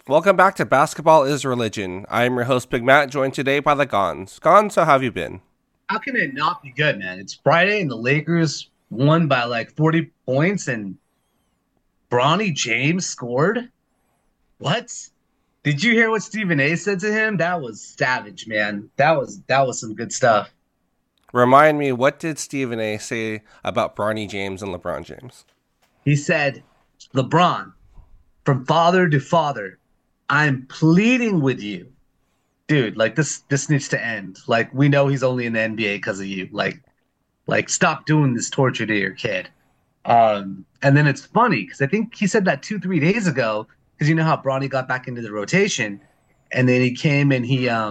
Welcome back to Basketball is Religion. I am your host, Big Matt, joined today by the Gons. Gons, how have you been? How can it not be good, man? It's Friday and the Lakers won by like 40 points and Bronny James scored? What? Did you hear what Stephen A said to him? That was savage, man. That was some good stuff. Remind me, what did Stephen A say about Bronny James and LeBron James? He said, "LeBron, from father to father, I'm pleading with you. Dude, like this needs to end. Like we know he's only in the NBA because of you. Like stop doing this torture to your kid." And then it's funny because I think he said that 2, 3 days ago because you know how Bronny got back into the rotation, and then he came and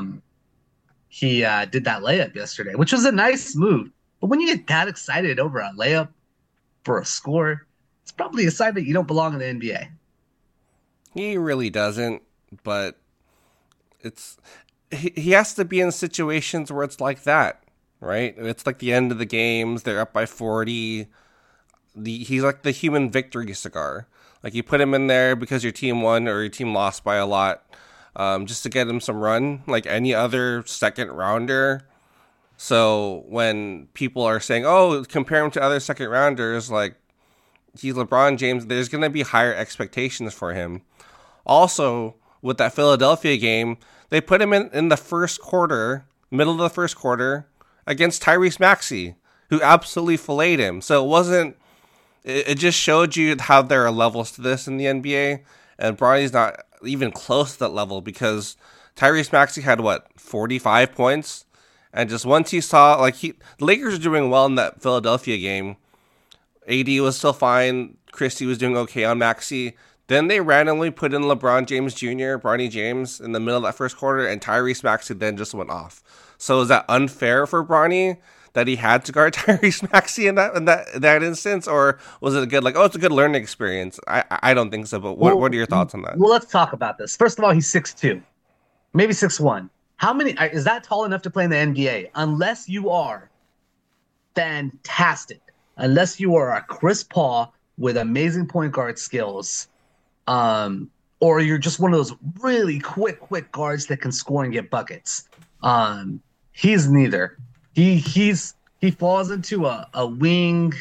he did that layup yesterday, which was a nice move. But when you get that excited over a layup for a score, it's probably a sign that you don't belong in the NBA. He really doesn't, but it's he has to be in situations where it's like that, right? It's like the end of the games, they're up by 40. He's like the human victory cigar. Like you put him in there because your team won or your team lost by a lot, just to get him some run, like any other second rounder. So when people are saying, "Oh, compare him to other second rounders," like he's LeBron James, there's going to be higher expectations for him. Also, with that Philadelphia game, they put him in the first quarter, middle of the first quarter, against Tyrese Maxey, who absolutely filleted him. So it just showed you how there are levels to this in the NBA, and Bronny's not even close to that level because Tyrese Maxey had, 45 points? And just once he saw, the Lakers are doing well in that Philadelphia game, AD was still fine, Christie was doing okay on Maxey. Then they randomly put in LeBron James Jr., Bronny James, in the middle of that first quarter, and Tyrese Maxey then just went off. So is that unfair for Bronny that he had to guard Tyrese Maxey in that instance, or was it good? Like, oh, it's a good learning experience. I don't think so. But what are your thoughts on that? Well, let's talk about this. First of all, he's 6'2", maybe 6'1". How many is that tall enough to play in the NBA? Unless you are fantastic, unless you are a Chris Paul with amazing point guard skills, or you're just one of those really quick guards that can score and get buckets. He's neither. He falls into a wing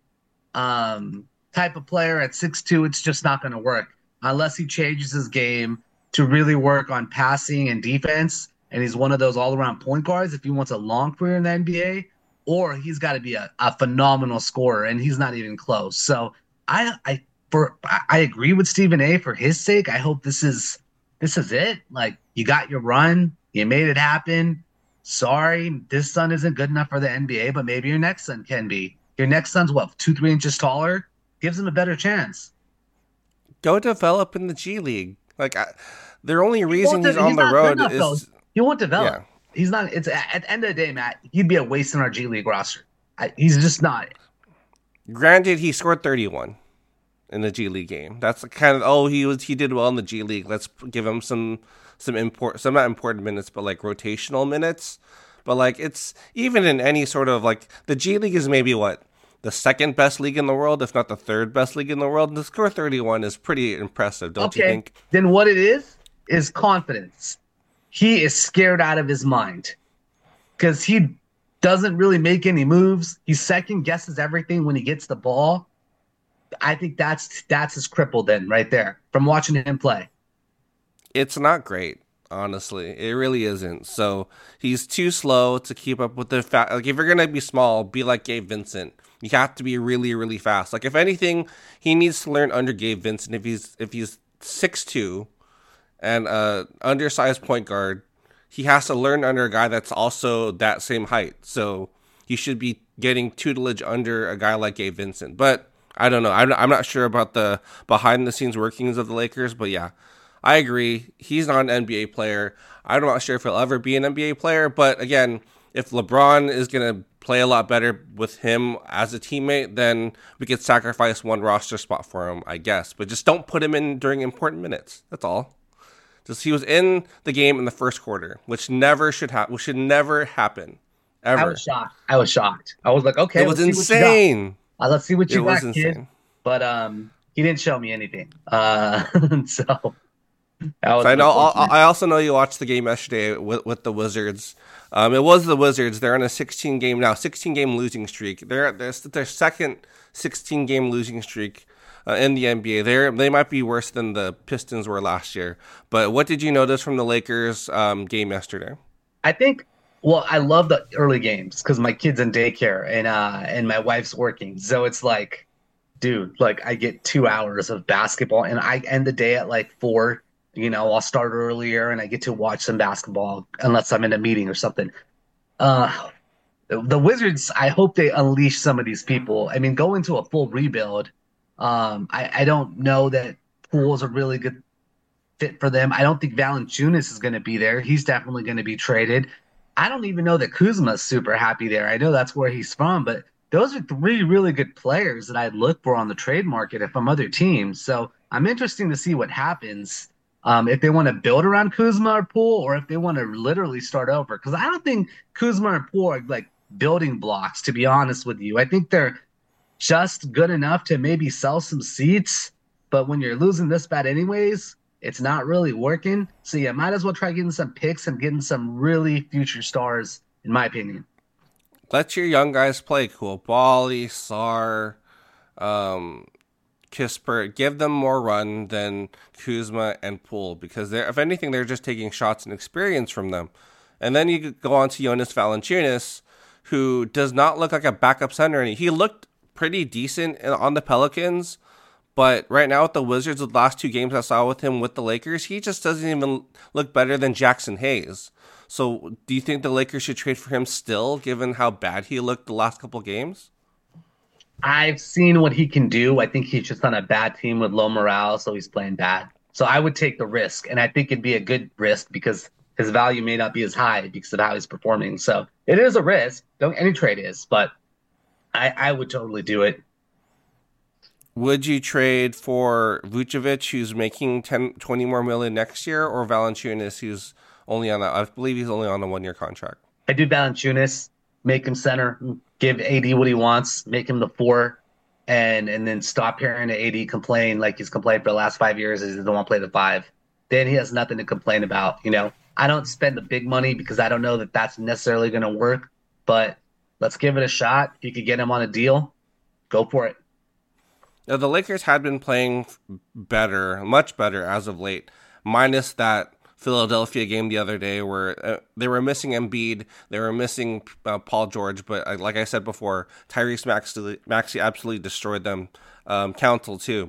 type of player at 6'2". It's just not going to work unless he changes his game to really work on passing and defense. And he's one of those all around point guards if he wants a long career in the NBA, or he's got to be a phenomenal scorer, and he's not even close. So I agree with Stephen A. for his sake. I hope this is it. Like you got your run, you made it happen. Sorry, this son isn't good enough for the NBA, but maybe your next son can be. Your next son's what, 2, 3 inches taller? Gives him a better chance. Go develop in the G League. The only He won't. reason he's on He's the not good road enough though. is, He won't develop. yeah. He's not. It's at the end of the day, Matt. He'd be a waste in our G League roster. He's just not. Granted, he scored 31 in the G League game. That's kind of he did well in the G League. Let's give him some not important minutes, but like rotational minutes. But like it's even in any sort of like the G League is maybe the second best league in the world, if not the third best league in the world. And to score 31 is pretty impressive, don't you Okay. think? Then what it is confidence. He is scared out of his mind because he doesn't really make any moves. He second guesses everything when he gets the ball. I think that's his cripple then right there from watching him play. It's not great, honestly. It really isn't. So he's too slow to keep up with the fast. Like if you're gonna be small, be like Gabe Vincent. You have to be really, really fast. Like if anything, he needs to learn under Gabe Vincent. If he's 6'2" and undersized point guard, he has to learn under a guy that's also that same height. So he should be getting tutelage under a guy like Gabe Vincent. But I don't know. I'm not sure about the behind the scenes workings of the Lakers. But yeah, I agree. He's not an NBA player. I'm not sure if he'll ever be an NBA player. But again, if LeBron is going to play a lot better with him as a teammate, then we could sacrifice one roster spot for him, I guess. But just don't put him in during important minutes. That's all. Just he was in the game in the first quarter, which never should happen. Which should never happen, I ever. was shocked. I was shocked. I was like, okay, It was let's see what you got. insane. Let's see what It you was got, kid. insane. But he didn't show me anything. So That So was I know. unfortunate. I also know you watched the game yesterday with the Wizards. It was the Wizards. They're on a 16 game losing streak. They're at their second 16 game losing streak in the NBA. They might be worse than the Pistons were last year. But what did you notice from the Lakers game yesterday? I think. Well, I love the early games because my kid's in daycare and my wife's working, so it's like, dude, like I get 2 hours of basketball, and I end the day at like 4. I'll start earlier, and I get to watch some basketball unless I'm in a meeting or something. Uh, the Wizards, I hope they unleash some of these people. I mean, go into a full rebuild. I don't know that Pool's a really good fit for them. I don't think Valanciunas is going to be there. He's definitely going to be traded. I don't even know that Kuzma's super happy there. I know that's where he's from, but those are three really good players that I'd look for on the trade market if I'm other teams. So I'm interested to see what happens if they want to build around Kuzma or Poole, or if they want to literally start over. Because I don't think Kuzma and Poole are like building blocks, to be honest with you. I think they're just good enough to maybe sell some seats, but when you're losing this bad anyways, it's not really working. So yeah, might as well try getting some picks and getting some really future stars, in my opinion. Let your young guys play. Cool, Bally, Sar, um, Kispert. Give them more run than Kuzma and Poole because if anything, they're just taking shots and experience from them. And then you go on to Jonas Valanciunas, who does not look like a backup center. And he looked pretty decent on the Pelicans, but right now with the Wizards, the last two games I saw with him with the Lakers, he just doesn't even look better than Jackson Hayes. So do you think the Lakers should trade for him still, given how bad he looked the last couple games? I've seen what he can do. I think he's just on a bad team with low morale, so he's playing bad. So I would take the risk, and I think it'd be a good risk because his value may not be as high because of how he's performing. So it is a risk. Don't any trade is, but I would totally do it. Would you trade for Vucevic, who's making 10, 20 more million next year, or Valanciunas, who's only on I believe he's only on a 1 year contract? I do Valanciunas, make him center, give AD what he wants, make him the four, and then stop hearing AD complain like he's complained for the last 5 years. He doesn't want to play the five. Then he has nothing to complain about. I don't spend the big money because I don't know that that's necessarily going to work. But let's give it a shot. If you could get him on a deal, go for it. Now, the Lakers had been playing better, much better as of late, minus that Philadelphia game the other day where they were missing Embiid, they were missing Paul George, but like I said before, Tyrese Maxey absolutely destroyed them. Counsell too.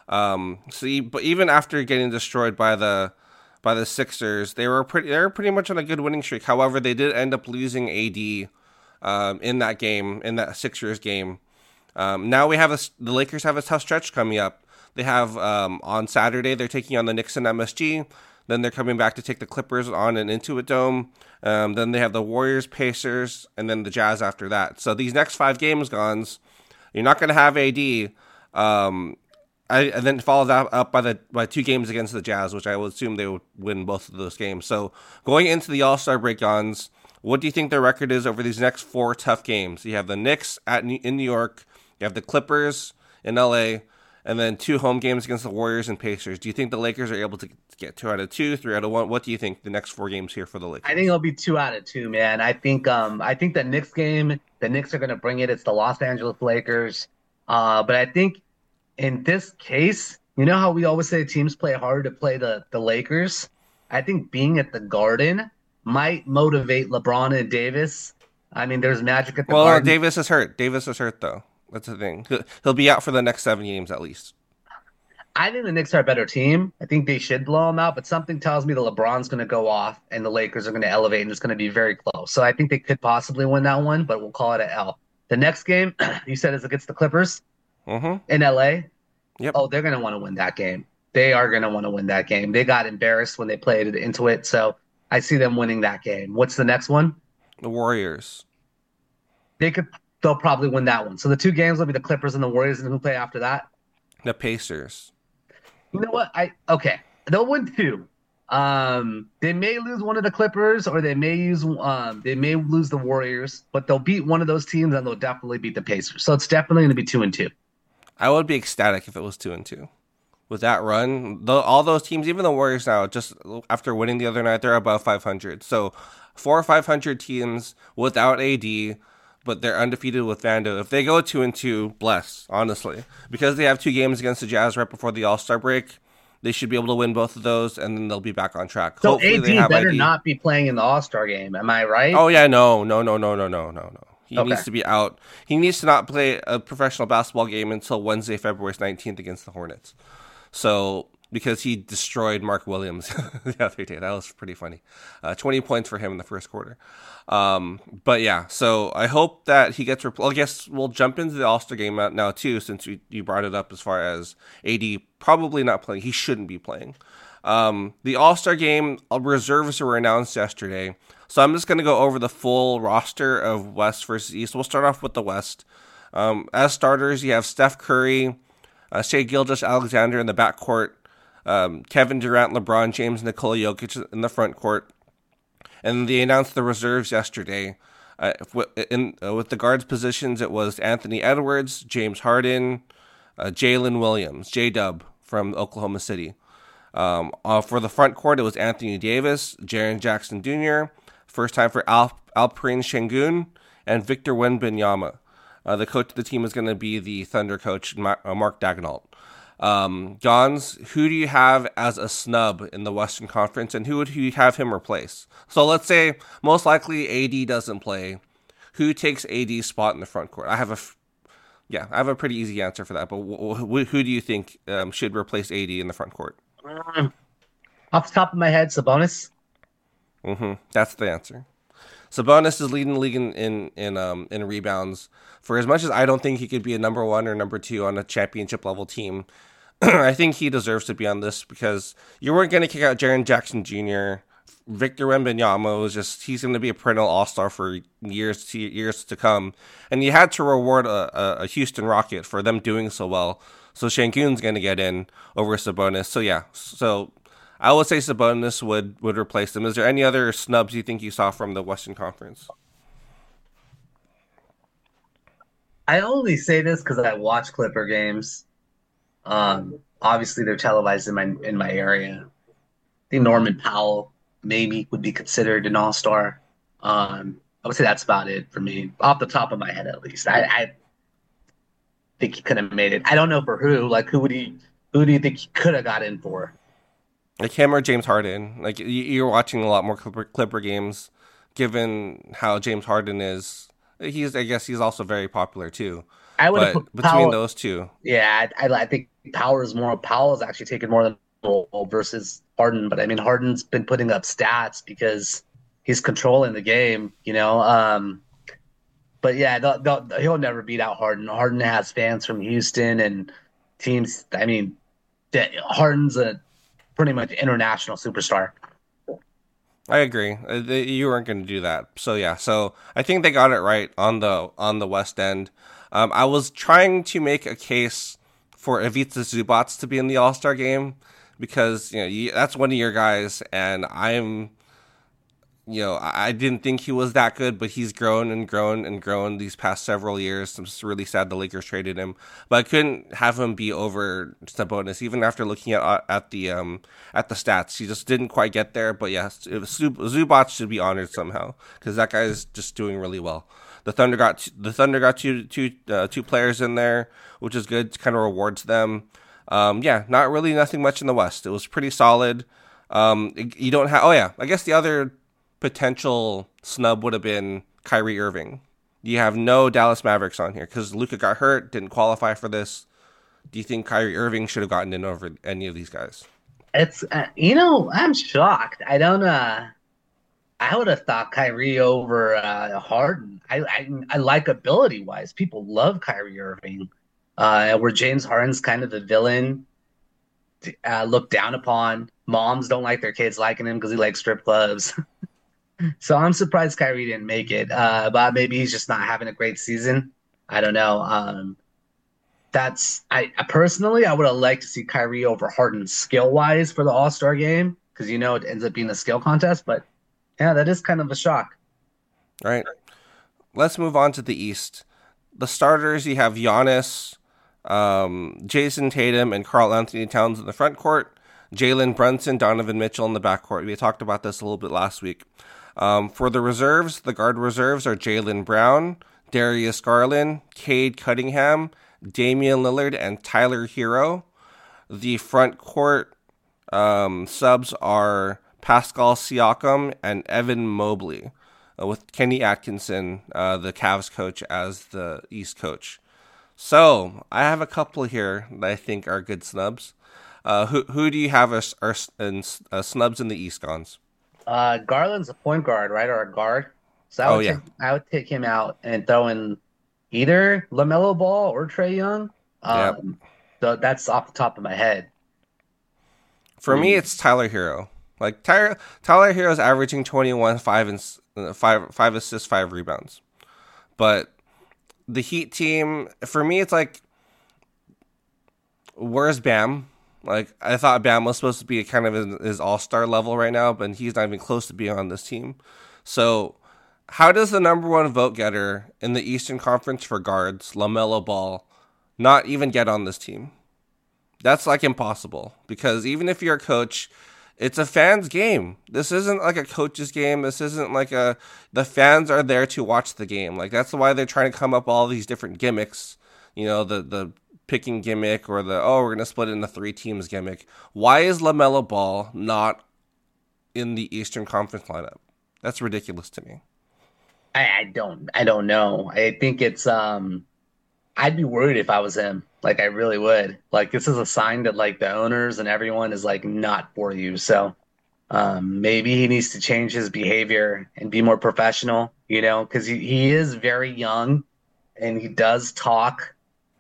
But even after getting destroyed by the Sixers, they were pretty much on a good winning streak. However, they did end up losing AD in that Sixers game. Now the Lakers have a tough stretch coming up. They have on Saturday they're taking on the Knicks and MSG. Then they're coming back to take the Clippers on an Intuit Dome. Then they have the Warriors, Pacers, and then the Jazz after that. So these next 5 games, you're not going to have AD. And then followed up by 2 games against the Jazz, which I would assume they would win both of those games. So going into the All-Star break, what do you think their record is over these next 4 tough games? You have the Knicks in New York, you have the Clippers in LA, and then 2 home games against the Warriors and Pacers. Do you think the Lakers are able to get 2 out of 2, 3 out of 1? What do you think the next 4 games here for the Lakers? I think it'll be 2 out of 2, man. I think the Knicks game, the Knicks are going to bring it. It's the Los Angeles Lakers. But I think in this case, you know how we always say teams play hard to play the Lakers? I think being at the Garden might motivate LeBron and Davis. I mean, there's magic at the Garden. Davis is hurt. Davis is hurt, though. That's the thing. He'll be out for the next 7 games at least. I think the Knicks are a better team. I think they should blow them out, but something tells me that LeBron's going to go off and the Lakers are going to elevate and it's going to be very close. So I think they could possibly win that one, but we'll call it an L. The next game, you said, is against the Clippers in LA. Yep. Oh, they're going to want to win that game. They are going to want to win that game. They got embarrassed when they played into it, so I see them winning that game. What's the next one? The Warriors. They'll probably win that one. So the 2 games will be the Clippers and the Warriors, and who play after that? The Pacers. You know what? Okay. They'll win 2. They may lose one of the Clippers, or they may lose the Warriors, but they'll beat one of those teams, and they'll definitely beat the Pacers. So it's definitely going to be 2-2. I would be ecstatic if it was 2-2. with that run. All those teams, even the Warriors now, just after winning the other night, they're above 500. So 400 or 500 teams without AD, but they're undefeated with Vando. If they go 2-2, bless, honestly. Because they have 2 games against the Jazz right before the All-Star break, they should be able to win both of those, and then they'll be back on track. So hopefully AD they have better ID. not be playing in the All-Star game. Am I right? Oh, yeah, no. He Okay. needs to be out. He needs to not play a professional basketball game until Wednesday, February 19th against the Hornets. So, because he destroyed Mark Williams the other day. That was pretty funny. 20 points for him in the first quarter. But yeah, so I hope that he gets... I guess we'll jump into the All-Star game now too, since you brought it up as far as AD probably not playing. He shouldn't be playing. The All-Star game, reserves were announced yesterday. So I'm just going to go over the full roster of West versus East. We'll start off with the West. As starters, you have Steph Curry, Shai Gilgeous-Alexander in the backcourt, Kevin Durant, LeBron James, Nikola Jokic in the front court. And they announced the reserves yesterday. With the guards positions, it was Anthony Edwards, James Harden, Jalen Williams, J-Dub from Oklahoma City. For the front court, it was Anthony Davis, Jaren Jackson Jr., first time for Alperen Sengun, and Victor Wembanyama. The coach of the team is going to be the Thunder coach, Mark Daigneault. Gons, who do you have as a snub in the Western Conference, and who would you have him replace? So let's say most likely AD doesn't play. Who takes AD's spot in the front court? I have a pretty easy answer for that. But who do you think should replace AD in the front court? Off the top of my head, Sabonis. That's the answer. Sabonis is leading the league in rebounds. For as much as I don't think he could be a number 1 or number 2 on a championship level team, I think he deserves to be on this because you weren't going to kick out Jaren Jackson Jr. Victor Wembanyama he's going to be a perennial all-star for years to come. And you had to reward a Houston Rocket for them doing so well. So Sengun's going to get in over Sabonis. So yeah, I would say Sabonis would replace them. Is there any other snubs you think you saw from the Western Conference? I only say this because I watch Clipper games. Obviously, they're televised in my area. I think Norman Powell maybe would be considered an all-star. I would say that's about it for me, off the top of my head at least. I think he could have made it. I don't know for who. Like, who do you think he could have got in for? Like him or James Harden. Like you're watching a lot more Clipper games, given how James Harden is. I guess he's also very popular too. I would put between Powell, those two. Yeah, I think Powell is actually taking more than role versus Harden. But I mean, Harden's been putting up stats because he's controlling the game, you know. But yeah, he'll never beat out Harden. Harden has fans from Houston and teams. I mean, Harden's a pretty much international superstar. I agree. You weren't going to do that. So yeah. So I think they got it right on the West End. I was trying to make a case for Ivica Zubac to be in the All-Star game because that's one of your guys, and I didn't think he was that good, but he's grown and grown and grown these past several years. I'm just really sad the Lakers traded him, but I couldn't have him be over Sabonis, even after looking at the stats. He just didn't quite get there. But yes, Zubac should be honored somehow because that guy is just doing really well. The Thunder got two players in there, which is good. Kind of rewards them. Not really nothing much in the West. It was pretty solid. You don't have. Oh yeah, I guess the other potential snub would have been Kyrie Irving. You have no Dallas Mavericks on here because Luka got hurt, didn't qualify for this. Do you think Kyrie Irving should have gotten in over any of these guys? It's I'm shocked. I don't. I would have thought Kyrie over Harden. I like ability wise. People love Kyrie Irving. Where James Harden's kind of the villain, looked down upon. Moms don't like their kids liking him because he likes strip clubs. So I'm surprised Kyrie didn't make it. But maybe he's just not having a great season. I don't know. I personally, I would have liked to see Kyrie over Harden skill wise for the All-Star game because it ends up being a skill contest. But yeah, that is kind of a shock. All right. Let's move on to the East. The starters, you have Giannis, Jason Tatum and Karl Anthony Towns in the front court, Jalen Brunson, Donovan Mitchell in the backcourt. We talked about this a little bit last week. For the reserves, the guard reserves are Jaylen Brown, Darius Garland, Cade Cunningham, Damian Lillard, and Tyler Hero. The front court subs are Pascal Siakam and Evan Mobley, with Kenny Atkinson, the Cavs coach, as the East coach. So I have a couple here that I think are good snubs. Who do you have as snubs in the East, Gons? Garland's a point guard, right, or a guard. So I would take him out and throw in either LaMelo Ball or Trae Young. So that's off the top of my head. For me, it's Tyler Hero. Like Tyler Hero's averaging 21, 5 assists, 5 rebounds. But the Heat team, for me, it's like, where's Bam? Like, I thought Bam was supposed to be kind of his all-star level right now, but he's not even close to being on this team. So how does the number one vote getter in the Eastern Conference for guards, LaMelo Ball, not even get on this team? That's like impossible, because even if you're a coach, it's a fan's game. This isn't like a coach's game. This isn't like the fans are there to watch the game. Like, that's why they're trying to come up with all these different gimmicks, the picking gimmick, or we're going to split it into 3 teams gimmick. Why is LaMelo Ball not in the Eastern Conference lineup? That's ridiculous to me. I don't know. I think it's I'd be worried if I was him. Like, I really would. Like, this is a sign that, like, the owners and everyone is, like, not for you. So maybe he needs to change his behavior and be more professional, because he is very young and he does talk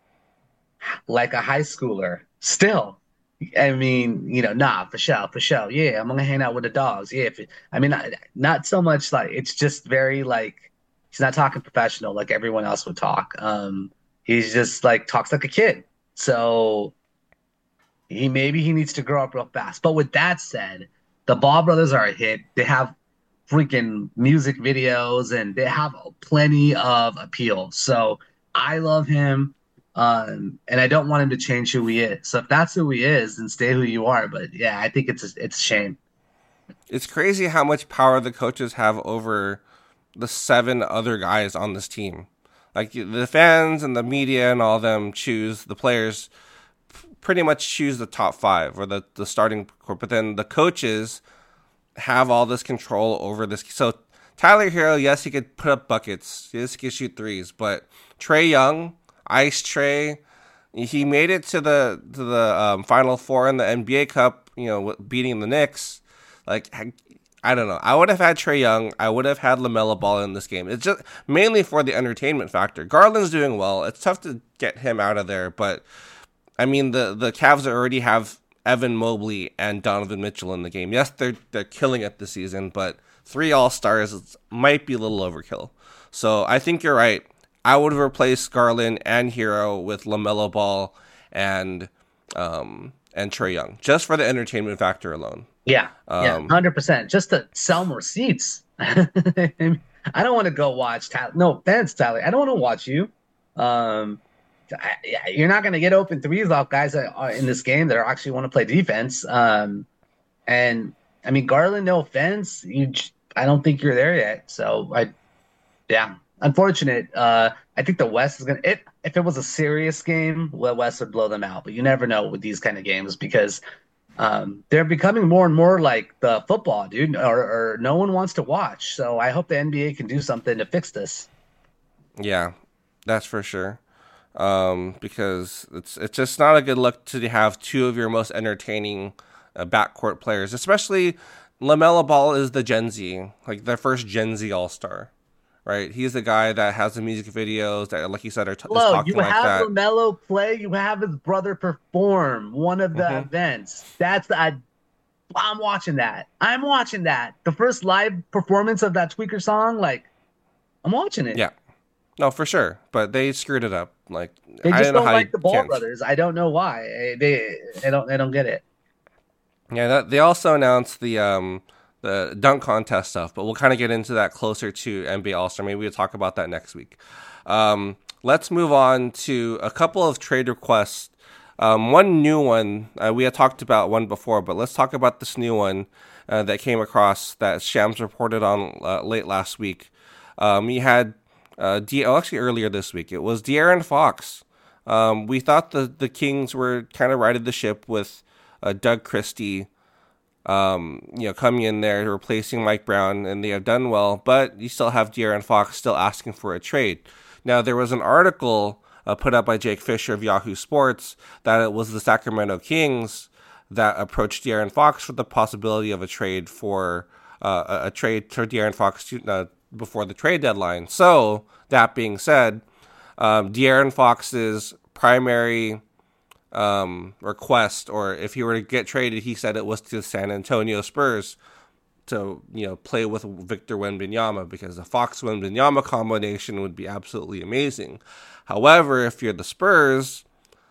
like a high schooler still. I mean, nah, for sure. Yeah, I'm going to hang out with the dogs. Yeah. Not so much like, it's just very, like, he's not talking professional like everyone else would talk. He's just like talks like a kid. So he needs to grow up real fast. But with that said, the Ball brothers are a hit. They have freaking music videos and they have plenty of appeal. So I love him. And I don't want him to change who he is. So if that's who he is, then stay who you are. But yeah, I think it's a shame. It's crazy how much power the coaches have over the 7 other guys on this team. Like, the fans and the media and all of them choose the players, pretty much choose the top 5 or the starting core. But then the coaches have all this control over this. So Tyler Hero, yes, he could put up buckets. Yes, he could shoot threes. But Trae Young, Ice Trae, he made it to the Final Four in the NBA Cup, beating the Knicks. Like, I don't know. I would have had Trae Young. I would have had LaMelo Ball in this game. It's just mainly for the entertainment factor. Garland's doing well. It's tough to get him out of there. But, I mean, the Cavs already have Evan Mobley and Donovan Mitchell in the game. Yes, they're killing it this season, but 3 All-Stars might be a little overkill. So I think you're right. I would have replaced Garland and Hero with LaMelo Ball and Trae Young, just for the entertainment factor alone. Yeah, 100%. Just to sell more seats. I don't want to go watch Tyler. No offense, Tyler. I don't want to watch you. You're not going to get open threes off guys that are in this game that are actually want to play defense. And I mean, Garland, no offense. I don't think you're there yet. So unfortunate. I think the West is going to, if it was a serious game, the West would blow them out. But you never know with these kind of games because they're becoming more and more like the football, dude, or no one wants to watch. So I hope the NBA can do something to fix this. Yeah, that's for sure. Because it's just not a good look to have 2 of your most entertaining backcourt players, especially LaMelo Ball is the Gen Z, like the first Gen Z All-Star. Right, he's the guy that has the music videos that, like you said, are talking like that. You have LaMelo play. You have his brother perform one of the events. I'm watching that. I'm watching that. The first live performance of that Tweaker song, like, I'm watching it. Yeah, no, for sure. But they screwed it up. Like, they just don't like the Ball brothers. I don't know why. They don't get it. Yeah, they also announced the dunk contest stuff, but we'll kind of get into that closer to NBA All-Star. Maybe we'll talk about that next week. let's move on to a couple of trade requests. One new one, we had talked about one before, but let's talk about this new one that came across that Shams reported on late last week. We had, actually earlier this week, it was De'Aaron Fox. We thought the Kings were kind of righted the ship with Doug Christie, coming in there, replacing Mike Brown, and they have done well, but you still have De'Aaron Fox still asking for a trade. Now, there was an article put up by Jake Fisher of Yahoo Sports that it was the Sacramento Kings that approached De'Aaron Fox for the possibility of a trade for De'Aaron Fox before the trade deadline. So, that being said, De'Aaron Fox's primary request, or if he were to get traded, he said it was to the San Antonio Spurs to play with Victor Wembanyama, because the Fox Wembanyama combination would be absolutely amazing. However, if you're the Spurs,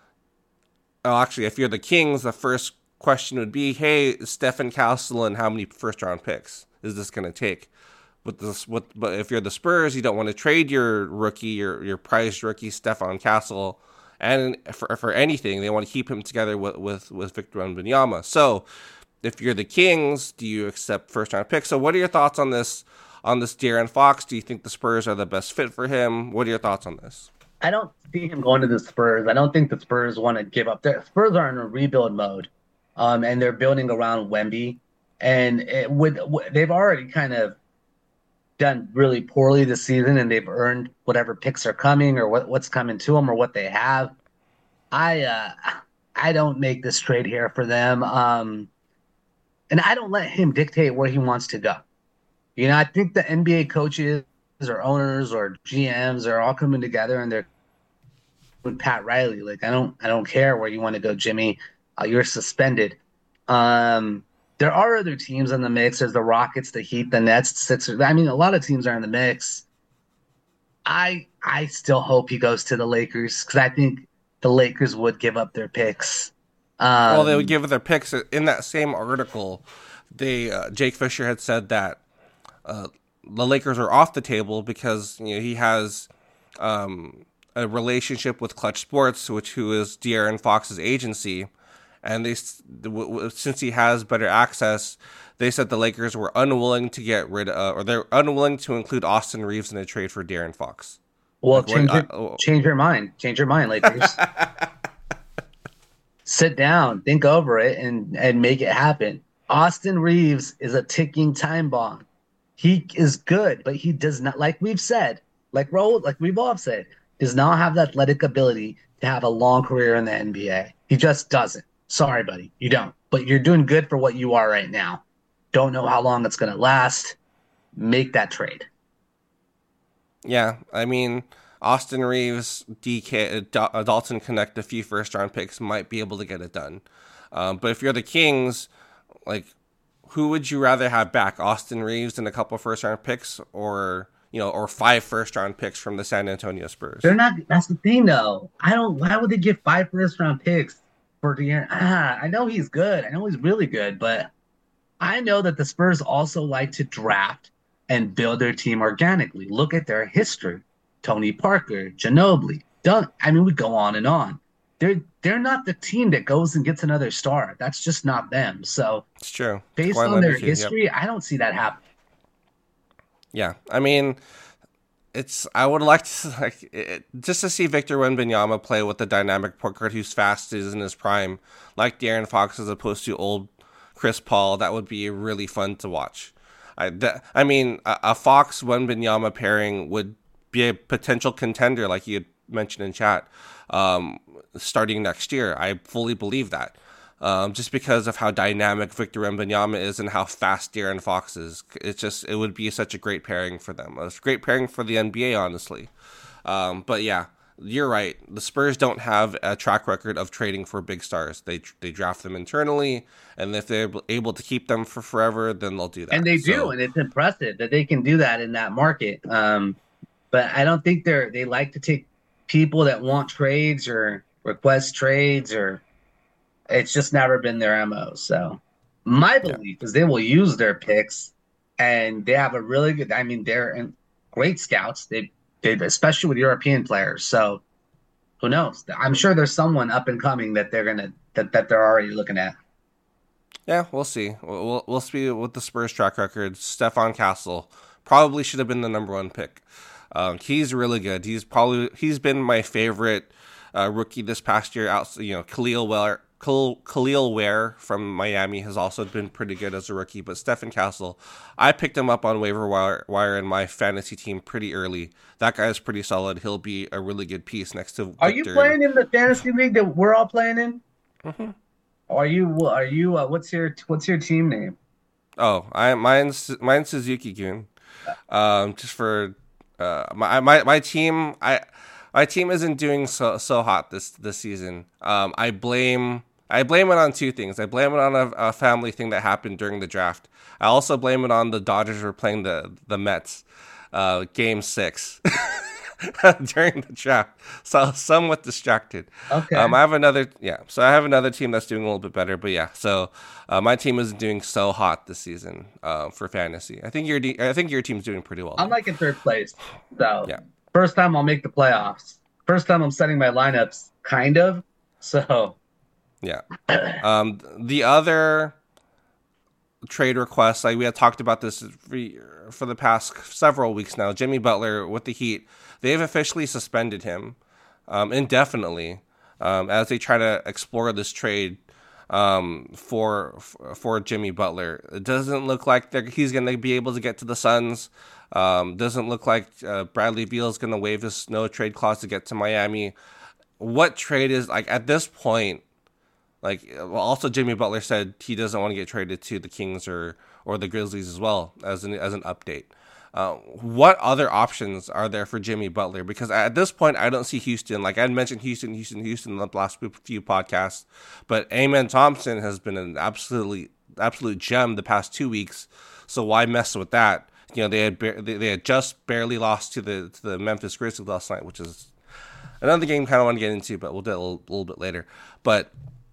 if you're the Kings, the first question would be, hey, Stephen Castle, how many first round picks is this going to take? But if you're the Spurs, you don't want to trade your rookie, your prized rookie Stephen Castle, and for anything, they want to keep him together with Victor Wembanyama. So, if you're the Kings, do you accept first round picks? So, what are your thoughts on this De'Aaron Fox? Do you think the Spurs are the best fit for him? What are your thoughts on this? I don't see him going to the Spurs. I don't think the Spurs want to give up. The Spurs are in a rebuild mode, and they're building around Wemby, and they've already kind of done really poorly this season, and they've earned whatever picks are coming or what's coming to them or what they have. I don't make this trade here for them, and I don't let him dictate where he wants to go. I think the NBA coaches or owners or GMs are all coming together, and they're with Pat Riley. Like, I don't care where you want to go, Jimmy. You're suspended. There are other teams in the mix. There's the Rockets, the Heat, the Nets, the Sixers. I mean, a lot of teams are in the mix. I still hope he goes to the Lakers, because I think the Lakers would give up their picks. Well, they would give up their picks. In that same article, Jake Fisher had said that the Lakers are off the table because he has a relationship with Clutch Sports, who is De'Aaron Fox's agency. And since he has better access, they said the Lakers were unwilling to get rid of, or they're unwilling to include Austin Reeves in a trade for De'Aaron Fox. Well, change your mind. Change your mind, Lakers. Sit down, think over it, and make it happen. Austin Reeves is a ticking time bomb. He is good, but he does not, like we've said, like we've all said, does not have the athletic ability to have a long career in the NBA. He just doesn't. Sorry, buddy, you don't. But you're doing good for what you are right now. Don't know how long it's going to last. Make that trade. Yeah, I mean, Austin Reeves, Dalton Connect, a few first-round picks might be able to get it done. But if you're the Kings, like, who would you rather have back? Austin Reeves and a couple first-round picks, or 5 first-round picks from the San Antonio Spurs? They're not. That's the thing, though. Why would they give 5 first-round picks for De'Aaron? I know he's good. I know he's really good, but I know that the Spurs also like to draft and build their team organically. Look at their history. Tony Parker, Ginobili, Dunk. I mean, we go on and on. They're not the team that goes and gets another star. That's just not them. So it's true. Based on their history, yep. I don't see that happen. Yeah, I mean, I would like to just to see Victor Wembanyama play with the dynamic point guard who's fast, is in his prime, like De'Aaron Fox, as opposed to old Chris Paul. That would be really fun to watch. I mean, a Fox Wembanyama pairing would be a potential contender, like you had mentioned in chat, starting next year. I fully believe that. Just because of how dynamic Victor Wembanyama is and how fast De'Aaron Fox is. It would be such a great pairing for them. It's a great pairing for the NBA, honestly. But yeah, you're right. The Spurs don't have a track record of trading for big stars. They draft them internally, and if they're able to keep them for forever, then they'll do that. And they do, and it's impressive that they can do that in that market. But I don't think they like to take people that want trades or request trades, or it's just never been their MO. So my belief is they will use their picks, and they have a really good, I mean, they're great scouts. They especially with European players. So who knows? I'm sure there's someone up and coming that they're already looking at. Yeah, we'll see. We'll see with the Spurs track record. Stefan Castle probably should have been the number one pick. He's really good. He's been my favorite rookie this past year. Khalil Ware from Miami has also been pretty good as a rookie. But Stefan Castle, I picked him up on waiver wire in my fantasy team pretty early. That guy is pretty solid. He'll be a really good piece next to Victor. Are you playing in the fantasy league that we're all playing in? Mm-hmm. Are you? What's your team name? Oh, mine's Suzuki-gun. Just for my team, my team isn't doing so hot this season. I blame it on two things. I blame it on a family thing that happened during the draft. I also blame it on the Dodgers were playing the Mets, Game 6. During the draft, so somewhat distracted. Okay. I have another team that's doing a little bit better, but yeah. So my team isn't doing so hot this season for fantasy. I think your team's doing pretty well. I'm like in third place, so yeah. First time I'll make the playoffs. First time I'm setting my lineups, kind of. So yeah. The other trade requests, like we had talked about this for the past several weeks now. Jimmy Butler with the Heat. They've officially suspended him indefinitely as they try to explore this trade for Jimmy Butler. It doesn't look like he's going to be able to get to the Suns. Doesn't look like Bradley Beal is going to waive his no trade clause to get to Miami. What trade is like at this point? Like, well, also Jimmy Butler said he doesn't want to get traded to the Kings or the Grizzlies as well as an update. What other options are there for Jimmy Butler? Because at this point, I don't see Houston. Like I had mentioned Houston in the last few podcasts, but Amen Thompson has been an absolute gem the past 2 weeks. So why mess with that? You know, they had just barely lost to the Memphis Grizzlies last night, which is another game kind of want to get into, but we'll do it a little bit later. But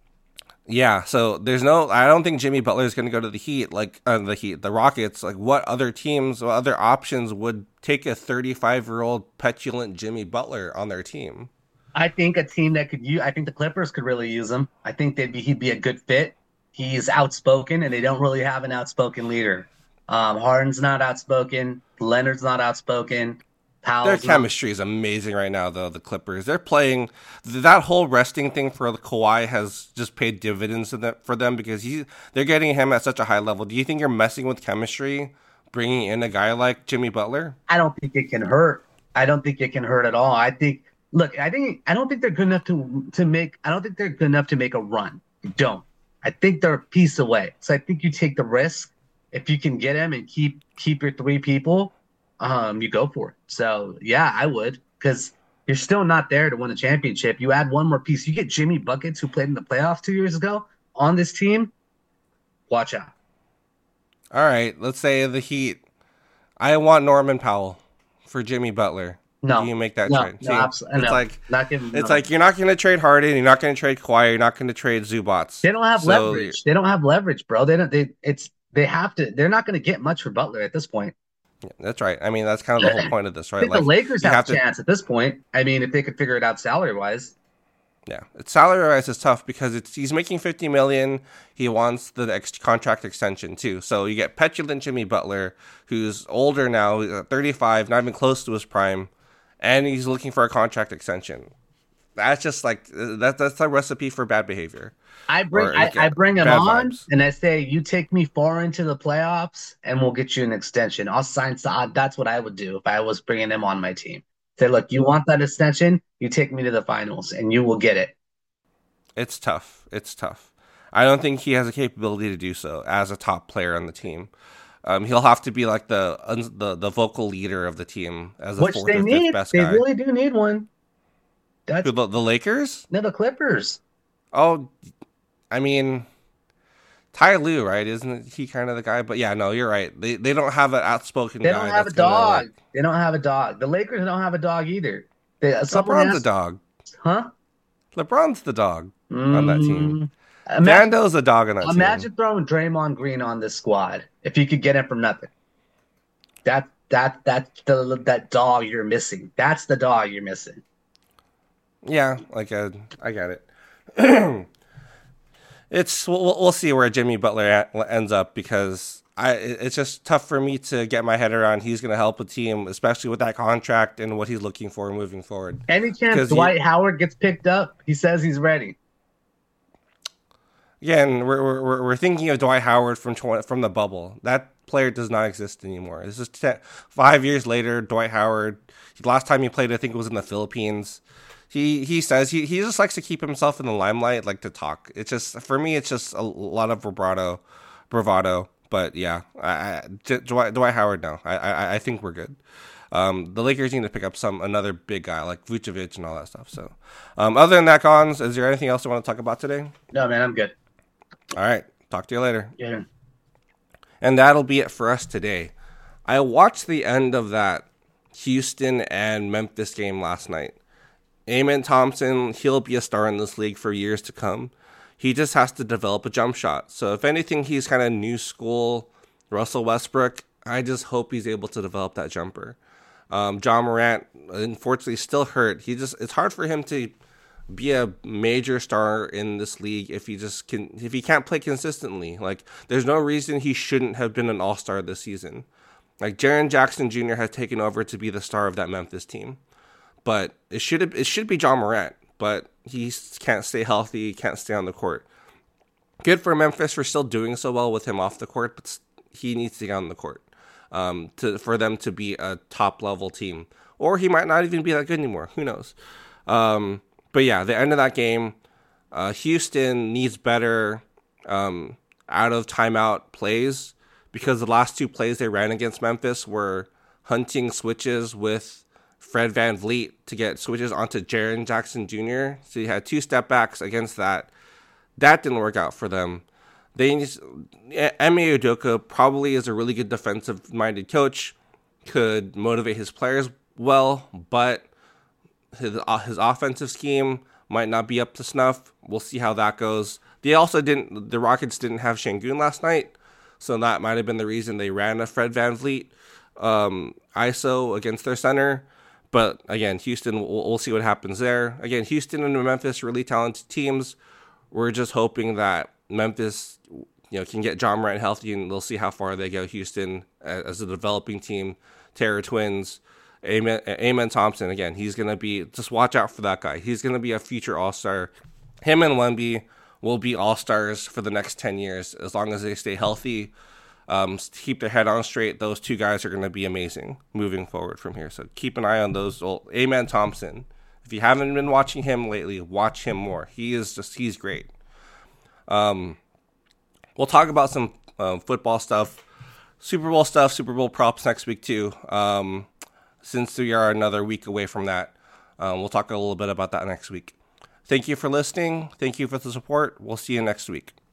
yeah, so I don't think Jimmy Butler is going to go to the Heat, the Rockets. Like, what other options would take a 35-year-old petulant Jimmy Butler on their team? I think a team that I think the Clippers could really use him. I think he'd be a good fit. He's outspoken, and they don't really have an outspoken leader. Harden's not outspoken. Leonard's not outspoken. Their chemistry is amazing right now, though. The Clippers, they're playing that whole resting thing for the Kawhi has just paid dividends for them because they're getting him at such a high level. Do you think you're messing with chemistry, bringing in a guy like Jimmy Butler? I don't think it can hurt. I don't think it can hurt at all. I don't think they're good enough to make. I don't think they're good enough to make a run. I don't. I think they're a piece away. So I think you take the risk if you can get him and keep your three people. You go for it. So yeah, I would, because you're still not there to win a championship. You add one more piece. You get Jimmy Buckets, who played in the playoffs 2 years ago, on this team. Watch out. All right, let's say the Heat. I want Norman Powell for Jimmy Butler. No, do you make that trade? No, absolutely. It's like you're not going to trade Harden. You're not going to trade Kawhi. You're not going to trade Zubats. They don't have leverage. They don't have leverage, bro. They have to. They're not going to get much for Butler at this point. Yeah, that's right. I mean, that's kind of the whole point of this, right? I think the Lakers have a chance at this point. I mean, if they could figure it out salary-wise. Yeah, salary-wise is tough because he's making $50 million. He wants the contract extension too. So you get petulant Jimmy Butler, who's older now, 35, not even close to his prime, and he's looking for a contract extension. That's just like that's a recipe for bad behavior. I bring him on vibes. And I say, you take me far into the playoffs and we'll get you an extension. I'll sign Saad. That's what I would do if I was bringing him on my team. Say, look, you want that extension? You take me to the finals and you will get it. It's tough. I don't think he has the capability to do so as a top player on the team. He'll have to be like the vocal leader of the team as a fourth or fifth best guy. They really do need one. The Lakers? No, the Clippers. Oh, I mean, Ty Lue, right? Isn't he kind of the guy? But yeah, no, you're right. They don't have an outspoken guy. They don't have a dog. They don't have a dog. The Lakers don't have a dog either. LeBron's a dog. Huh? LeBron's the dog on that team. Vando's a dog on that team. Imagine throwing Draymond Green on this squad if you could get him for nothing. that dog you're missing. That's the dog you're missing. Yeah, like I got it. We'll see where Jimmy Butler ends up because it's just tough for me to get my head around. He's going to help a team, especially with that contract and what he's looking for moving forward. Any chance Dwight Howard gets picked up, he says he's ready. Again, we're thinking of Dwight Howard from the bubble. That player does not exist anymore. This is 5 years later. Dwight Howard. The last time he played, I think it was in the Philippines. He says he just likes to keep himself in the limelight, like to talk. It's just for me, it's just a lot of bravado. But yeah, Dwight Howard. No, I think we're good. The Lakers need to pick up another big guy like Vucevic and all that stuff. So, other than that, Cons, is there anything else you want to talk about today? No, man, I'm good. All right, talk to you later. Yeah. And that'll be it for us today. I watched the end of that Houston and Memphis game last night. Amen Thompson, he'll be a star in this league for years to come. He just has to develop a jump shot. So if anything, he's kind of new school Russell Westbrook. I just hope he's able to develop that jumper. Ja Morant, unfortunately, still hurt. It's hard for him to be a major star in this league if he can't play consistently. Like, there's no reason he shouldn't have been an all-star this season. Like, Jaren Jackson Jr. has taken over to be the star of that Memphis team. But it should be Ja Morant, but he can't stay healthy, can't stay on the court. Good for Memphis for still doing so well with him off the court, but he needs to get on the court for them to be a top-level team. Or he might not even be that good anymore. Who knows? But yeah, the end of that game, Houston needs better out-of-timeout plays because the last two plays they ran against Memphis were hunting switches with Fred VanVleet to get switches onto Jaren Jackson Jr. So you had two step backs against that. That didn't work out for them. Ime Udoka probably is a really good defensive-minded coach, could motivate his players well, but his offensive scheme might not be up to snuff. We'll see how that goes. The Rockets didn't have Şengün last night, so that might have been the reason they ran a Fred VanVleet ISO against their center. But again, Houston, we'll see what happens there. Again, Houston and Memphis, really talented teams. We're just hoping that Memphis, can get Ja Morant healthy, and we'll see how far they go. Houston as a developing team, Terror Twins, Amen Thompson. Again, he's gonna be. Just watch out for that guy. He's gonna be a future All-Star. Him and Wemby will be All-Stars for the next 10 years as long as they stay healthy. Keep their head on straight. Those two guys are going to be amazing moving forward from here. So keep an eye on those. Amen Thompson. If you haven't been watching him lately, watch him more. He's great. We'll talk about some football stuff, Super Bowl stuff, Super Bowl props next week too. Since we are another week away from that, we'll talk a little bit about that next week. Thank you for listening. Thank you for the support. We'll see you next week.